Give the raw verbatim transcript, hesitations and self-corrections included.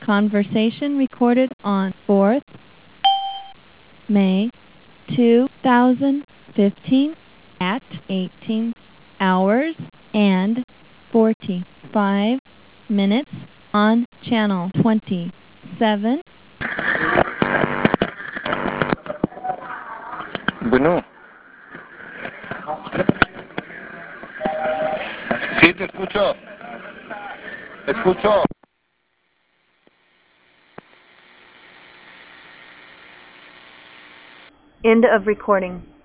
Conversation recorded on fourth May two thousand fifteen at eighteen hours and forty-five minutes on channel twenty-seven. Bueno. Sí, te escucho. Te escucho. End of recording.